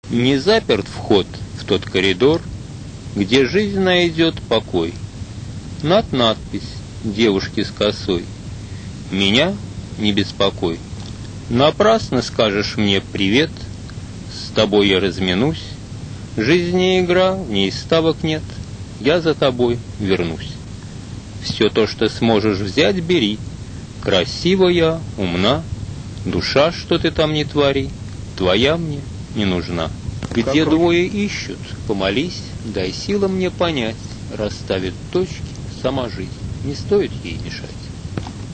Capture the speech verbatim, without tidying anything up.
Не заперт вход в тот коридор, где жизнь найдет покой. Над надпись девушки с косой: меня не беспокой. Напрасно скажешь мне привет, с тобой я разминусь. Жизнь не игра, в ней ставок нет, я за тобой вернусь. Все то, что сможешь взять, бери. Красивая, умна, душа, что ты там не твори, твоя мне не нужна. Где двое ищут, помолись, дай силам мне понять, расставит точки сама жизнь, не стоит ей мешать.